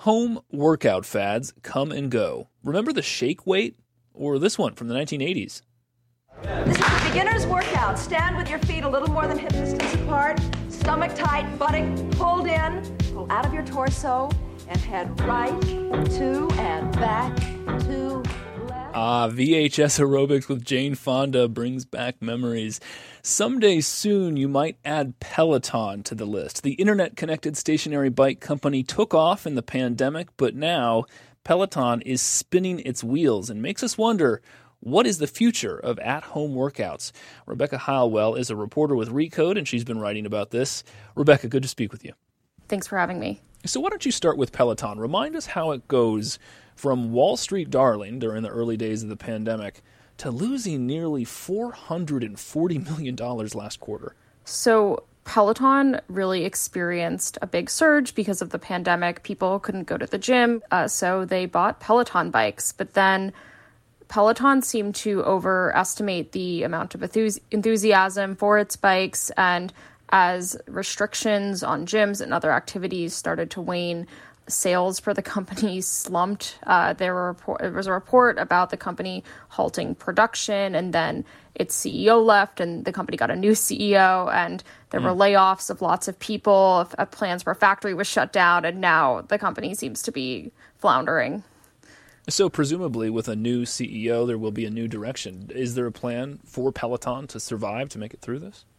Home workout fads come and go. Remember the shake weight? Or this one from the 1980s? This is a beginner's workout. Stand with your feet a little more than hip distance apart. Stomach tight, buttock pulled in. Pull out of your torso and head right, two, and back, two, left. VHS aerobics with Jane Fonda brings back memories. Someday soon you might add Peloton to the list. The internet-connected stationary bike company took off in the pandemic, but now Peloton is spinning its wheels and makes us wonder, what is the future of at-home workouts? Rebecca Heilwell is a reporter with Recode, and she's been writing about this. Rebecca, good to speak with you. Thanks for having me. So why don't you start with Peloton? Remind us how it goes from Wall Street darling during the early days of the pandemic to losing nearly $440 million last quarter. So Peloton really experienced a big surge because of the pandemic. People couldn't go to the gym, so they bought Peloton bikes. But then Peloton seemed to overestimate the amount of enthusiasm for its bikes, and as restrictions on gyms and other activities started to wane, sales for the company slumped. There was a report about the company halting production, and then its CEO left, and the company got a new CEO, and there were layoffs of lots of people. Plans for a factory was shut down, and now the company seems to be floundering. So presumably with a new CEO, there will be a new direction. Is there a plan for Peloton to survive, to make it through this?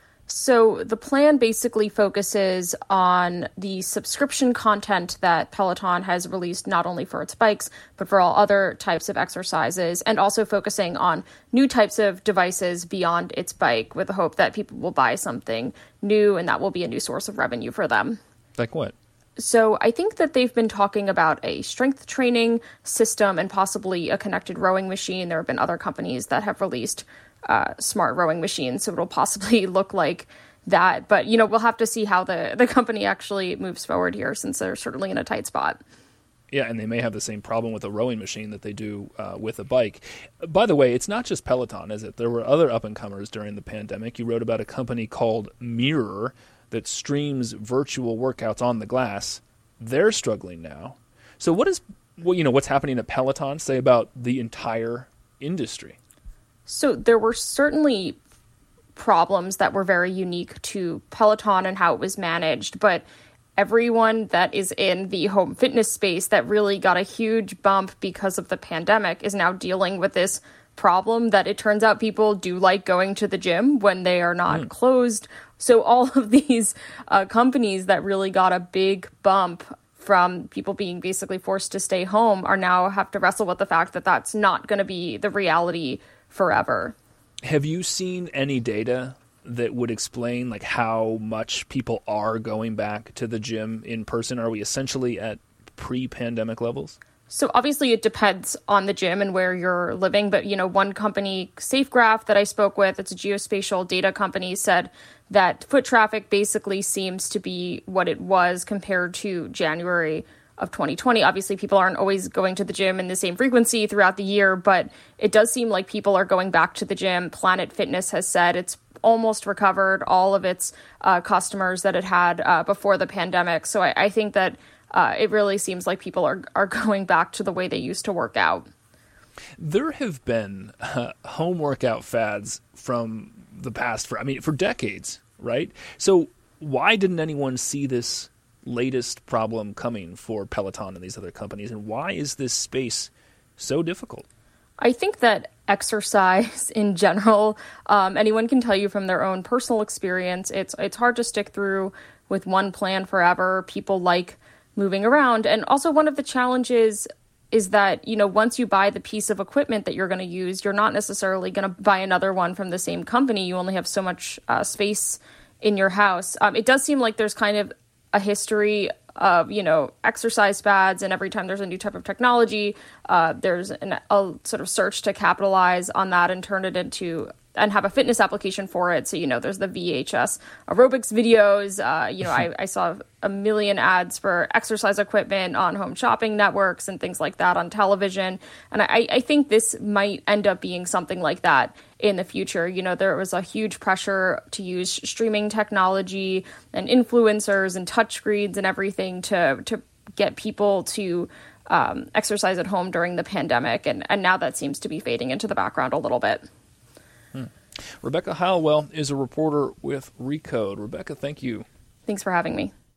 So the plan basically focuses on the subscription content that Peloton has released not only for its bikes, but for all other types of exercises, and also focusing on new types of devices beyond its bike, with the hope that people will buy something new and that will be a new source of revenue for them. Like what? So I think that they've been talking about a strength training system and possibly a connected rowing machine. There have been other companies that have released smart rowing machines, so it'll possibly look like that. But, we'll have to see how the company actually moves forward here, since they're certainly in a tight spot. Yeah, and they may have the same problem with a rowing machine that they do with a bike. By the way, it's not just Peloton, is it? There were other up-and-comers during the pandemic. You wrote about a company called Mirror that streams virtual workouts on the glass. They're struggling now. So what's happening at Peloton say about the entire industry? So there were certainly problems that were very unique to Peloton and how it was managed, but everyone that is in the home fitness space that really got a huge bump because of the pandemic is now dealing with this problem that it turns out people do like going to the gym when they are not closed. So all of these companies that really got a big bump from people being basically forced to stay home are now have to wrestle with the fact that that's not going to be the reality forever. Have you seen any data that would explain how much people are going back to the gym in person? Are we essentially at pre-pandemic levels? So obviously it depends on the gym and where you're living. But, one company, SafeGraph, that I spoke with, it's a geospatial data company, said that foot traffic basically seems to be what it was compared to January of 2020. Obviously, people aren't always going to the gym in the same frequency throughout the year, but it does seem like people are going back to the gym. Planet Fitness has said it's almost recovered all of its customers that it had before the pandemic. So I think that it really seems like people are going back to the way they used to work out. There have been home workout fads from the past for decades, right? So why didn't anyone see this latest problem coming for Peloton and these other companies, and why is this space so difficult? I think that exercise in general, anyone can tell you from their own personal experience, it's hard to stick through with one plan forever. People like moving around. And also one of the challenges is that, once you buy the piece of equipment that you're going to use, you're not necessarily going to buy another one from the same company. You only have so much space in your house. It does seem like there's kind of a history of, exercise fads, and every time there's a new type of technology, there's a sort of search to capitalize on that and turn it into and have a fitness application for it. So, there's the VHS aerobics videos. I saw a million ads for exercise equipment on home shopping networks and things like that on television. And I think this might end up being something like that in the future. There was a huge pressure to use streaming technology and influencers and touchscreens and everything to get people to exercise at home during the pandemic. And now that seems to be fading into the background a little bit. Rebecca Heilwell is a reporter with Recode. Rebecca, thank you. Thanks for having me.